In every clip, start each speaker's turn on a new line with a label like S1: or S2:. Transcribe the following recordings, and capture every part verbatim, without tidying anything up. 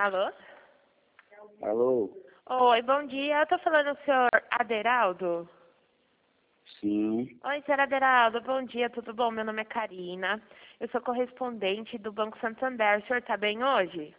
S1: Alô?
S2: Alô?
S1: Oi, bom dia. Eu tô falando com o senhor Aderaldo?
S2: Sim.
S1: Oi, senhor Aderaldo. Bom dia, tudo bom? Meu nome é Karina. Eu sou correspondente do Banco Santander. O senhor tá bem hoje?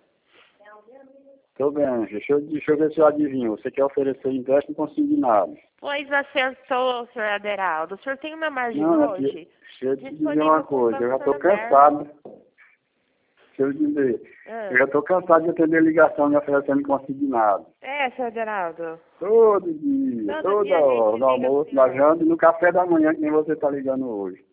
S2: Tô bem. Deixa eu, deixa eu ver se eu adivinho. Você quer oferecer empréstimo consignado?
S1: Pois acertou, senhor Aderaldo. O senhor tem uma margem
S2: Não, é que,
S1: hoje
S2: deixa eu te dizer
S1: disponível
S2: uma
S1: com o
S2: coisa. Eu
S1: Banco
S2: já tô
S1: Santander?
S2: cansado. Deixa eu dizer.
S1: Ah.
S2: Eu já tô cansado de atender ligação me oferecendo consignado.
S1: É, senhor Aderaldo.
S2: Todo dia,
S1: Todo
S2: toda
S1: dia a gente
S2: hora. No
S1: liga pro
S2: almoço, na
S1: senhor.
S2: janta e no café da manhã, que nem você tá ligando hoje.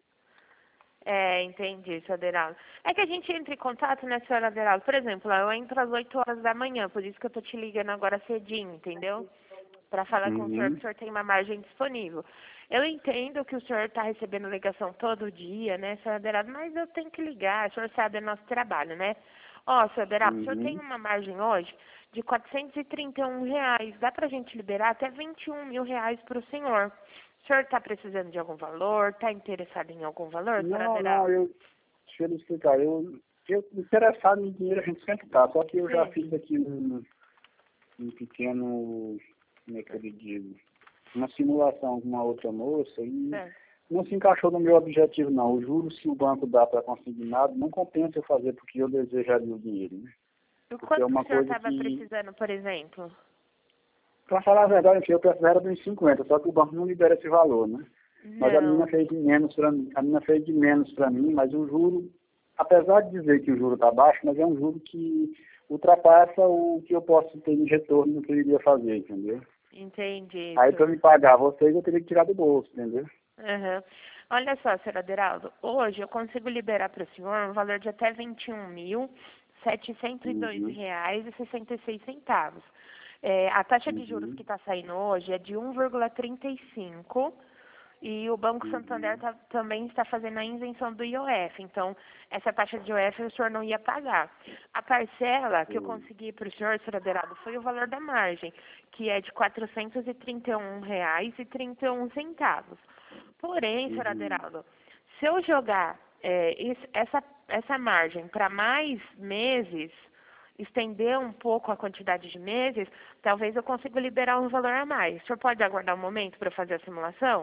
S1: É, entendi, senhor Aderaldo. É que a gente entra em contato, né, senhor Aderaldo? Por exemplo, eu entro às oito horas da manhã, por isso que eu tô te ligando agora cedinho, entendeu? Para falar com o senhor que
S2: Uhum.
S1: o senhor tem uma margem disponível. Eu entendo que o senhor está recebendo ligação todo dia, né, senhor Aderaldo, mas eu tenho que ligar, o senhor sabe do nosso trabalho, né? Ó, senhor Aderaldo, o senhor tem
S2: Uhum.
S1: uma margem hoje de quatrocentos e trinta e um reais. Dá para a gente liberar até vinte e um mil reais para o senhor. O senhor está precisando de algum valor? Está interessado em algum valor, senhor
S2: Não, não,
S1: Aderaldo?
S2: eu... Deixa eu lhe explicar. Eu, eu interessado em dinheiro a gente sempre tá. Só que eu já
S1: Sim.
S2: fiz aqui um, um pequeno... Como é que eu lhe digo? Uma simulação com uma outra moça e
S1: Certo.
S2: não se encaixou no meu objetivo, não. O juros que o banco dá para consignado não compensa eu fazer porque eu desejaria o dinheiro, né?
S1: E
S2: Porque é
S1: quanto que
S2: uma
S1: o senhor
S2: coisa
S1: estava
S2: que,
S1: precisando, por exemplo?
S2: para falar a verdade, eu precisava dos cinquenta, só que o banco não libera esse valor, né? Mas a menina
S1: Não.
S2: fez de menos para mim, a menina fez de menos para mim, mas o juro, apesar de dizer que o juro está baixo, mas é um juro que ultrapassa o que eu posso ter de retorno do que eu iria fazer, entendeu?
S1: Entendi,
S2: Aí para
S1: senhor.
S2: me pagar vocês eu teria que tirar do bolso, entendeu?
S1: Uhum. Olha só, senhor Aderaldo, hoje eu consigo liberar para o senhor um valor de até vinte e um mil setecentos e dois
S2: Uhum,
S1: reais e sessenta e seis centavos. É, a taxa de juros
S2: uhum,
S1: que está saindo hoje é de um vírgula trinta e cinco e o Banco Santander
S2: uhum,
S1: tá- também está fazendo a isenção do I O F. Então, essa taxa de I O F o senhor não ia pagar. A parcela que eu
S2: sim,
S1: consegui para o senhor, senhor Aderaldo, foi o valor da margem, que é de quatrocentos e trinta e um reais e trinta e um centavos. Porém, senhor
S2: uhum.
S1: Aderaldo, se eu jogar é, is- essa, essa margem para mais meses, estender um pouco a quantidade de meses, talvez eu consiga liberar um valor a mais. O senhor pode aguardar um momento para eu fazer a simulação?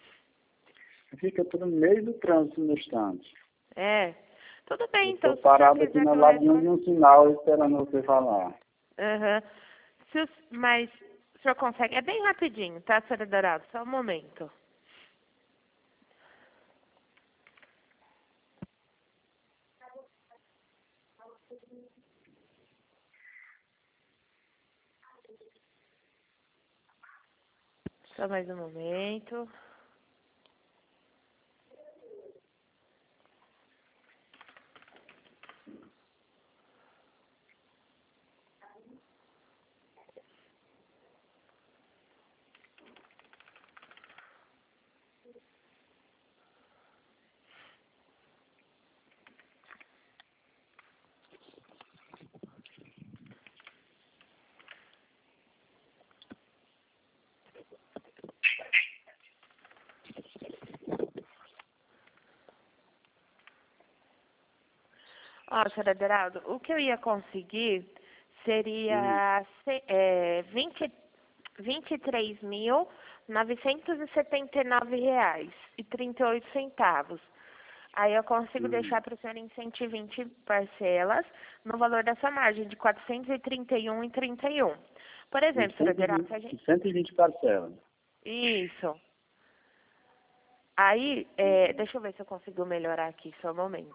S2: Fica tudo no meio do trânsito no instante.
S1: É. Tudo
S2: Eu
S1: bem,
S2: estou
S1: então, se o senhor
S2: parado aqui
S1: quiser
S2: no
S1: que eu
S2: ladinho de
S1: responda.
S2: um sinal esperando você falar.
S1: Aham. Se o- Mas o senhor consegue. É bem rapidinho, tá, senhor Aderaldo? Só um momento. Só mais um momento. Ó, senhor Aderaldo, o que eu ia conseguir
S2: Hum,
S1: seria se- é, vinte vinte e três mil novecentos e setenta e nove reais e trinta e oito centavos. Aí eu consigo
S2: hum.
S1: deixar para o senhor em cento e vinte parcelas no valor dessa margem de quatrocentos e trinta e um e trinta e um. Por
S2: Em
S1: exemplo, senhor
S2: cento e
S1: Aderaldo,
S2: vinte,
S1: se a
S2: em
S1: gente...
S2: cento e vinte parcelas.
S1: Isso. Aí, é, deixa eu ver se eu consigo melhorar aqui, só um momento.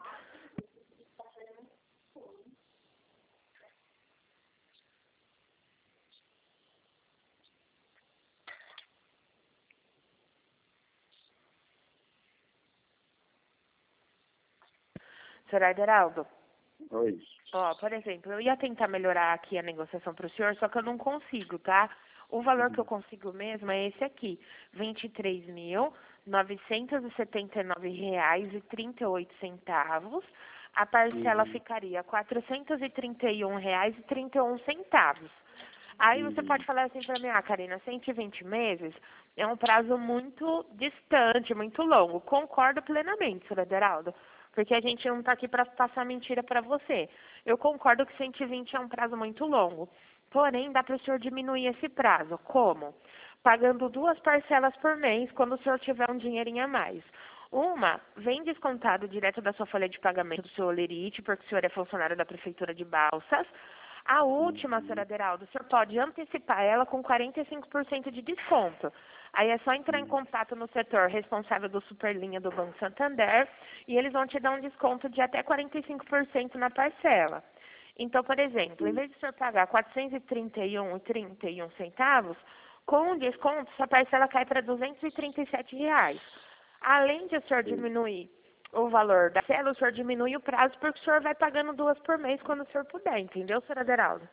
S1: Senhor Aderaldo,
S2: Oi.
S1: ó, por exemplo, eu ia tentar melhorar aqui a negociação para o senhor, só que eu não consigo, tá? O valor que eu
S2: Uhum,
S1: consigo mesmo é esse aqui, vinte e três mil novecentos e setenta e nove reais e trinta e oito centavos. A parcela
S2: uhum,
S1: ficaria quatrocentos e trinta e um reais e trinta e um centavos. Aí você pode
S2: uhum.
S1: falar assim para mim, ah, Karina, cento e vinte meses é um prazo muito distante, muito longo. Concordo plenamente, senhor Aderaldo, porque a gente não está aqui para passar mentira para você. Eu concordo que cento e vinte é um prazo muito longo. Porém, dá para o senhor diminuir esse prazo. Como? Pagando duas parcelas por mês quando o senhor tiver um dinheirinho a mais. Uma, vem descontado direto da sua folha de pagamento do seu olerite, porque o senhor é funcionário da Prefeitura de Balsas. A última, senhora Aderaldo, o senhor pode antecipar ela com quarenta e cinco por cento de desconto. Aí é só entrar em contato no setor responsável do Superlinha do Banco Santander e eles vão te dar um desconto de até quarenta e cinco por cento na parcela. Então, por exemplo, em vez de o senhor pagar quatrocentos e trinta e um reais e trinta e um centavos, com o desconto, sua parcela cai para duzentos e trinta e sete reais. Além de o senhor diminuir o valor da cela, o senhor diminui o prazo, porque o senhor vai pagando duas por mês quando o senhor puder, entendeu, senhor Aderaldo?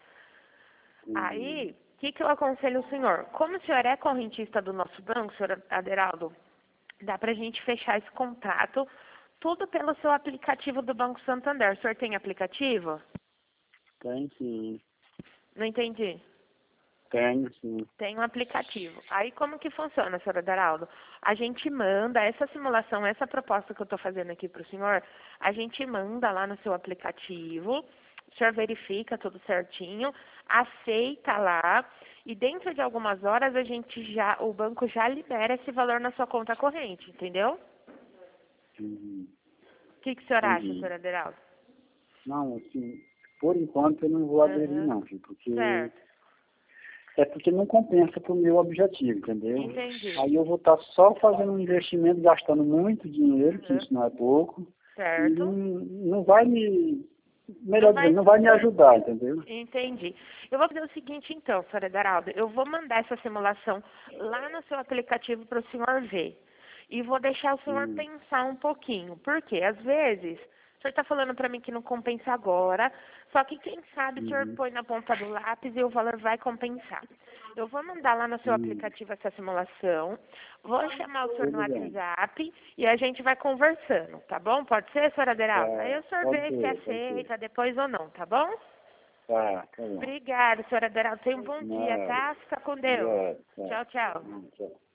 S1: Aí, o que, que eu aconselho o senhor? Como o senhor é correntista do nosso banco, senhor Aderaldo, dá pra gente fechar esse contrato tudo pelo seu aplicativo do Banco Santander. O senhor tem aplicativo?
S2: Tem sim.
S1: Não entendi.
S2: Tenho sim.
S1: Tem um aplicativo. Aí como que funciona, senhor Aderaldo? A gente manda essa simulação, essa proposta que eu estou fazendo aqui para o senhor, a gente manda lá no seu aplicativo, o senhor verifica tudo certinho, aceita lá, e dentro de algumas horas a gente já, o banco já libera esse valor na sua conta corrente, entendeu?
S2: Uhum.
S1: O que, que o senhor acha,
S2: Entendi.
S1: senhor Aderaldo?
S2: Não, assim, por enquanto eu não vou aderir
S1: Uhum.
S2: não, filho, porque
S1: Certo.
S2: é porque não compensa para o meu objetivo, entendeu?
S1: Entendi.
S2: Aí eu vou estar só fazendo um investimento, gastando muito dinheiro, que
S1: Uhum.
S2: isso não é pouco, e
S1: Certo.
S2: não, não vai me, melhor
S1: Não vai
S2: dizendo, não vai me ajudar, entendeu?
S1: Entendi. Eu vou fazer o seguinte então, senhora Aderaldo, eu vou mandar essa simulação lá no seu aplicativo para o senhor ver. E vou deixar o senhor
S2: Hum,
S1: pensar um pouquinho. Porque, às vezes, o senhor está falando para mim que não compensa agora, só que quem sabe o senhor
S2: uhum,
S1: põe na ponta do lápis e o valor vai compensar. Eu vou mandar lá no seu
S2: hum,
S1: aplicativo essa simulação, vou chamar o senhor no
S2: tudo bem.
S1: WhatsApp e a gente vai conversando, tá bom? Pode ser, senhora Aderaldo? Aí
S2: Tá,
S1: o senhor
S2: pode
S1: vê se
S2: ser, pode ser.
S1: aceita depois ou não, tá bom?
S2: Tá, tá bom.
S1: Obrigada, senhora Aderaldo. Tenha um bom dia,
S2: Nada.
S1: tá? Fica com Deus.
S2: Obrigado. Tá.
S1: Tchau, tchau.
S2: Hum, tchau.